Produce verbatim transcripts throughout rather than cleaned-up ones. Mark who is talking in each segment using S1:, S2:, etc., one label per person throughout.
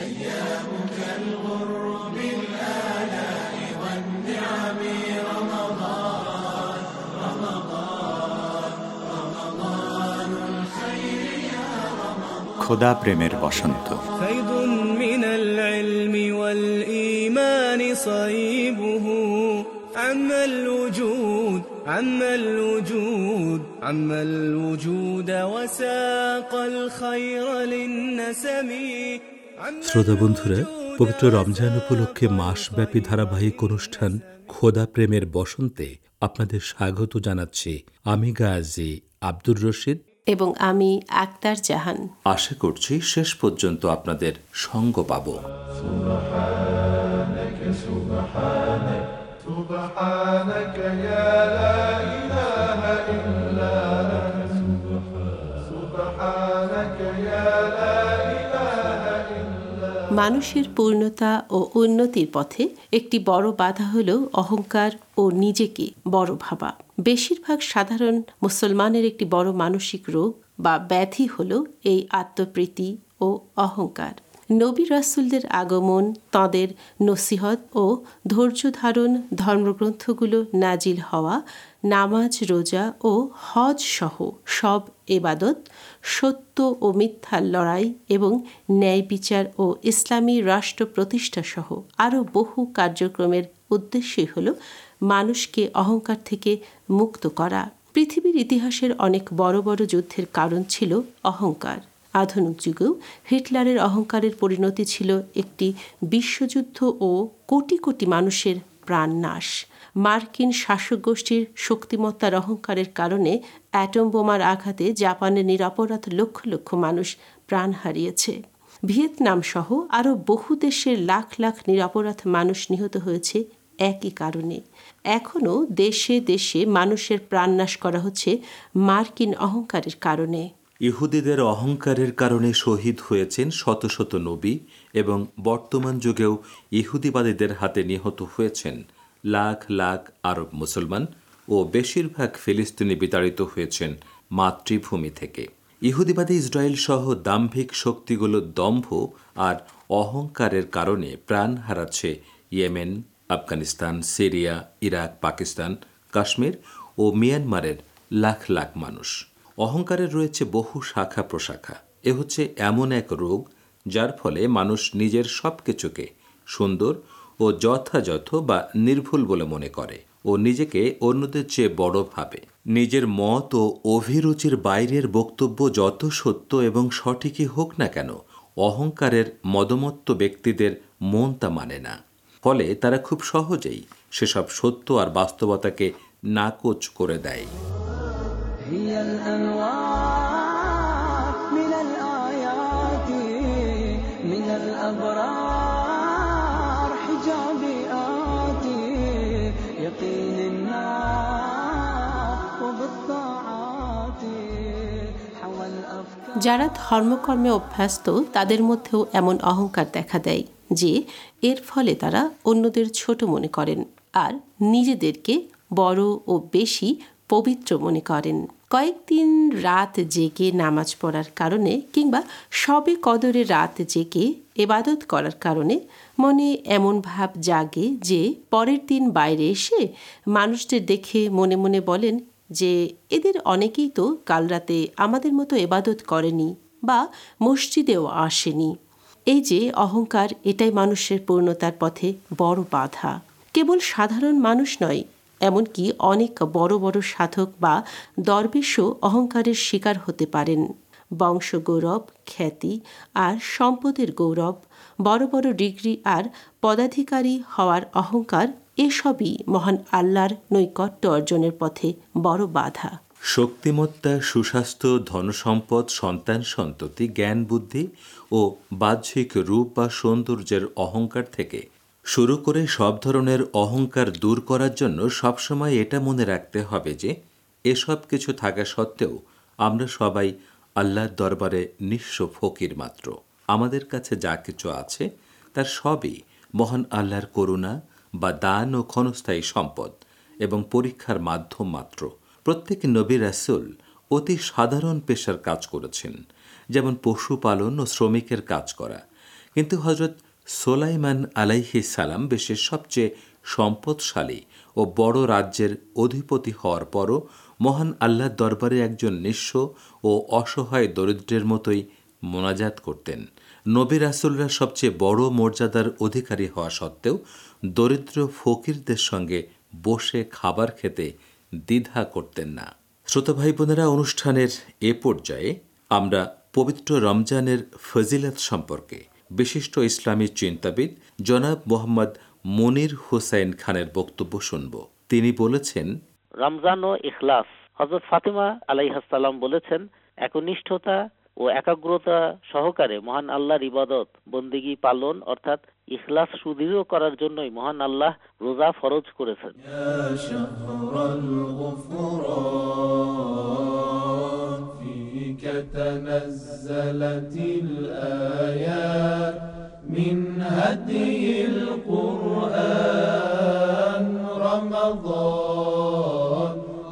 S1: খোদা প্রেমের বসন্ত।
S2: শ্রোতা বন্ধুরা, পবিত্র রমজান উপলক্ষে মাসব্যাপী ধারাবাহিক অনুষ্ঠান খোদা প্রেমের বসন্তে আপনাদের স্বাগত জানাচ্ছি আমি গাজী আব্দুর রশিদ
S3: এবং আমি আক্তার জাহান।
S2: আশা করছি শেষ পর্যন্ত আপনাদের সঙ্গ পাব।
S3: মানুষের পূর্ণতা ও উন্নতির পথে একটি বড় বাধা হল অহংকার ও নিজেকে বড় ভাবা। বেশিরভাগ সাধারণ মুসলমানের একটি বড় মানসিক রোগ বা ব্যাধি হল এই আত্মপ্রীতি ও অহংকার। নবী রাসূলদের আগমন, তাঁদের নসিহত ও ধৈর্য ধারণ, ধর্মগ্রন্থগুলো নাজিল হওয়া, নামাজ, রোজা ও হজ সহ সব ইবাদত, সত্য ও মিথ্যার লড়াই এবং ন্যায় বিচার ও ইসলামী রাষ্ট্র প্রতিষ্ঠা সহ আরও বহু কার্যক্রমের উদ্দেশ্যই হল মানুষকে অহংকার থেকে মুক্ত করা। পৃথিবীর ইতিহাসের অনেক বড় বড় যুদ্ধের কারণ ছিল অহংকার। আধুনিক যুগেও হিটলারের অহংকারের পরিণতি ছিল একটি বিশ্বযুদ্ধ ও কোটি কোটি মানুষের প্রাণনাশ। মার্কিন শাসক গোষ্ঠীর শক্তিমত্তার অহংকারের কারণে অ্যাটম বোমার আঘাতে জাপানের নিরপরাধ লক্ষ লক্ষ মানুষ প্রাণ হারিয়েছে। ভিয়েতনাম সহ আরও বহু দেশের লাখ লাখ নিরপরাধ মানুষ নিহত হয়েছে একই কারণে। এখনও দেশে দেশে মানুষের প্রাণনাশ করা হচ্ছে মার্কিন অহংকারের কারণে।
S2: ইহুদিদের অহংকারের কারণে শহীদ হয়েছেন শত শত নবী এবং বর্তমান যুগেও ইহুদিবাদীদের হাতে নিহত হয়েছেন লাখ লাখ আরব মুসলমান ও বেশিরভাগ ফিলিস্তিনি বিতাড়িত হয়েছেন মাতৃভূমি থেকে। ইহুদিবাদী ইসরায়েল সহ দাম্ভিক শক্তিগুলোর দম্ভ আর অহংকারের কারণে প্রাণ হারাচ্ছে Yemen, Afghanistan, Syria, Iraq, Pakistan, Kashmir ও মিয়ানমারের লাখ লাখ মানুষ। অহংকারের রয়েছে বহু শাখা প্রশাখা। এ হচ্ছে এমন এক রোগ যার ফলে মানুষ নিজের সব কিছুকে সুন্দর ও যথাযথ বা নির্ভুল বলে মনে করে ও নিজেকে অন্যদের চেয়ে বড় ভাবে। নিজের মত ও অভিরুচির বাইরের বক্তব্য যত সত্য এবং সঠিকই হোক না কেন, অহংকারের মদমত্ত ব্যক্তিদের মন তা মানে না। ফলে তারা খুব সহজেই সেসব সত্য আর বাস্তবতাকে নাকচ করে দেয়।
S4: هي الأنوار من الآيات من الأبرار حجابي آتي يقين النار وبالطاعات حوى الأفكار।
S3: যারা ধর্মকর্মে অভ্যস্ত তাদের মধ্যেও এমন অহংকার দেখা দেয় যে এর ফলে তারা অন্যদের ছোট মনে করেন আর নিজেদেরকে বড় ও বেশি পবিত্র মনে করেন। কয়েকদিন রাত জেগে নামাজ পড়ার কারণে কিংবা সবে কদরে রাত জেগে ইবাদত করার কারণে মনে এমন ভাব জাগে যে পরের দিন বাইরে এসে মানুষদের দেখে মনে মনে বলেন যে এদের অনেকেই তো কাল রাতে আমাদের মতো ইবাদত করেনি বা মসজিদেও আসেনি। এই যে অহংকার, এটাই মানুষের পূর্ণতার পথে বড় বাধা। কেবল সাধারণ মানুষ নয়, এমনকি অনেক বড় বড় সাধক বা দরবেশও অহংকারের শিকার হতে পারেন। বংশ গৌরব, খ্যাতি আর সম্পদের গৌরব, বড় বড় ডিগ্রি আর পদাধিকারী হওয়ার অহংকার, এসবই মহান আল্লাহর নৈকট্য অর্জনের পথে বড় বাধা।
S2: শক্তিমত্তা, সুস্বাস্থ্য, ধনসম্পদ, সন্তান সন্ততি, জ্ঞান বুদ্ধি ও বাহ্যিক রূপ বা সৌন্দর্যের অহংকার থেকে শুরু করে সব ধরনের অহংকার দূর করার জন্য সবসময় এটা মনে রাখতে হবে যে এসব কিছু থাকা সত্ত্বেও আমরা সবাই আল্লাহর দরবারে নিঃস্ব ফকির মাত্র। আমাদের কাছে যা কিছু আছে তার সবই মহান আল্লাহর করুণা বা দান ও ক্ষণস্থায়ী সম্পদ এবং পরীক্ষার মাধ্যম মাত্র। প্রত্যেক নবী রাসূল অতি সাধারণ পেশার কাজ করেছেন, যেমন পশুপালন ও শ্রমিকের কাজ করা, কিন্তু হজরত সোলাইমান আলাইহিস সালাম বিশ্বের সবচেয়ে সম্পদশালী ও বড় রাজ্যের অধিপতি হওয়ার পরও মহান আল্লাহর দরবারে একজন নিঃস্ব ও অসহায় দরিদ্রের মতোই মোনাজাত করতেন। নবী রাসূলরা সবচেয়ে বড় মর্যাদার অধিকারী হওয়া সত্ত্বেও দরিদ্র ফকিরদের সঙ্গে বসে খাবার খেতে দ্বিধা করতেন না। শ্রোতা ভাই বোনেরা, অনুষ্ঠানের এ পর্যায়ে আমরা পবিত্র রমজানের ফজিলত সম্পর্কে বিশিষ্ট ইসলামী চিন্তাবিদ জনাব মোহাম্মদ মনির হোসেন খানের বক্তব্য শুনব। তিনি বলেছেন,
S5: রমজান ও ইখলাস। হযরত ফাতিমা আলাইহিস সালাম বলেছেন, একনিষ্ঠতা ও একাগ্রতা সহকারে মহান আল্লাহর ইবাদত বন্দিগি পালন অর্থাৎ ইখলাস সুদৃঢ় করার জন্যই মহান আল্লাহ রোজা ফরজ করেছেন।
S6: من هدي القرآن رمضان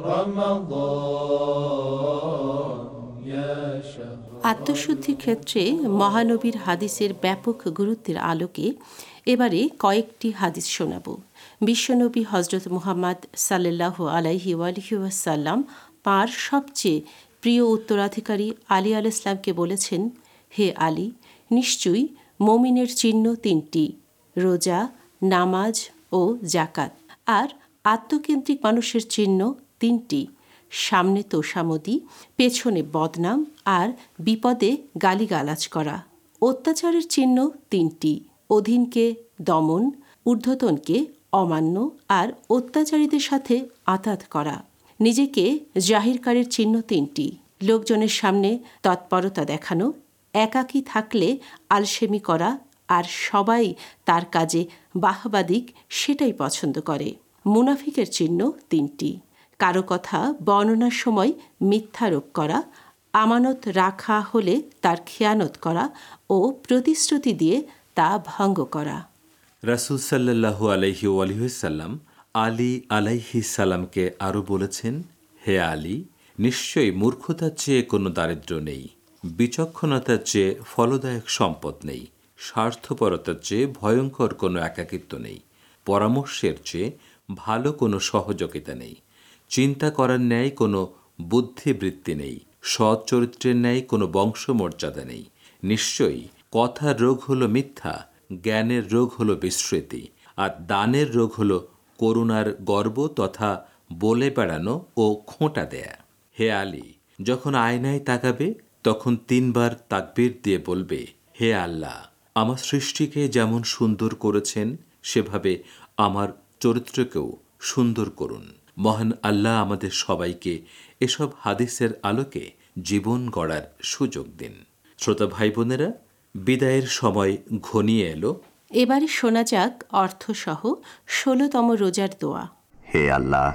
S6: رمضان يا شهر।
S3: আত্মশুদ্ধির ক্ষেত্রে মহানবীর হাদিসের ব্যাপক গুরুত্বের আলোকে এবারে কয়েকটি হাদিস শোনাব। বিশ্বনবী হজরত মুহাম্মদ সাল্লাল্লাহু আলাইহি ওয়াসাল্লাম তাঁর সবচেয়ে প্রিয় উত্তরাধিকারী আলী আলাইহিস সালামকে বলেছেন, হে আলী, নিশ্চয়ই মুমিনের চিহ্ন তিনটি, রোজা, নামাজ ও যাকাত। আর আত্মকেন্দ্রিক মানুষের চিহ্ন তিনটি, সামনে তোষামদি, পেছনে বদনাম আর বিপদে গালিগালাজ করা। অত্যাচারের চিহ্ন তিনটি, অধীনকে দমন, ঊর্ধ্বতনকে অমান্য আর অত্যাচারীদের সাথে আঁতাত করা। নিজেকে জাহিরকারীর চিহ্ন তিনটি, লোকজনের সামনে তৎপরতা দেখানো, একাকী থাকলে আলসেমি করা আর সবাই তার কাজে বাহবা দিক সেটাই পছন্দ করে। মুনাফিকের চিহ্ন তিনটি, কারো কথা বর্ণনার সময় মিথ্যারোপ করা, আমানত রাখা হলে তার খেয়ানত করা ও প্রতিশ্রুতি দিয়ে তা ভঙ্গ করা।
S2: রাসূল সাল্লাল্লাহু আলাইহি ওয়াসাল্লাম আলী আলাইহিস সালামকে আরও বলেছেন, হে আলী, নিশ্চয়ই মূর্খতার চেয়ে কোনো দারিদ্র্য নেই, বিচক্ষণতার চেয়ে ফলদায়ক সম্পদ নেই, স্বার্থপরতার চেয়ে ভয়ঙ্কর কোনো একাকিত্ব নেই, পরামর্শের চেয়ে ভালো কোনো সহযোগিতা নেই, চিন্তা করার ন্যায় কোনো বুদ্ধিবৃত্তি নেই, সৎ চরিত্রের ন্যায় কোনো বংশমর্যাদা নেই। নিশ্চয়ই কথার রোগ হলো মিথ্যা, জ্ঞানের রোগ হলো বিস্মৃতি, আর দানের রোগ হলো করুণার গর্ব তথা বলে বেড়ানো ও খোঁটা দেয়া। হে আলী, যখন আয়নায় তাকাবে তখন তিনবার তাকবীর দিয়ে বলবে, হে আল্লাহ, আমার সৃষ্টিকে যেমন সুন্দর করেছেন সেভাবে আমার চরিত্রকেও সুন্দর করুন। মহান আল্লাহ আমাদের সবাইকে এসব হাদিসের আলোকে জীবন গড়ার সুযোগ দিন। শ্রোতা ভাই বোনেরা, বিদায়ের সময় ঘনিয়ে এলো।
S3: এবারে শোনা যাক অর্থসহ ষোলতম রোজার দোয়া।
S1: হে আল্লাহ,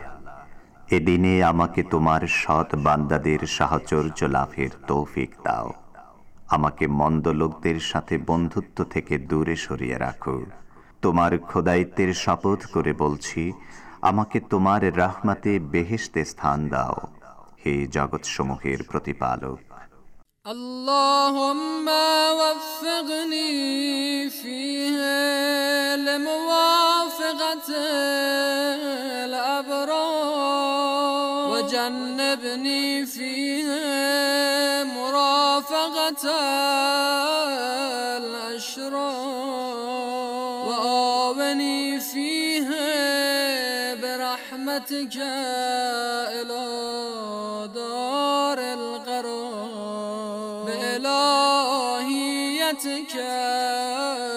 S1: এদিনে আমাকে তোমার সৎ বান্দাদের সাহচর্য লাভের তৌফিক দাও। আমাকে মন্দ লোকদের সাথে বন্ধুত্ব থেকে দূরে সরিয়ে রাখো। তোমার খোদাইত্বের শপথ করে বলছি, আমাকে তোমার রাহমাতে বেহেশতে স্থান দাও, হে জগৎসমূহের প্রতিপালক।
S6: আল্লাহুম্মা ওয়াফফিকনি ফিহা লিমুওয়াফাকাতিল আবরার ওয়াজান্নিবনি ফিহা মুরাফাকাতাল আশরার ওয়াআওনি ফিহা برحمتك إلى دار القرار بإلهيتك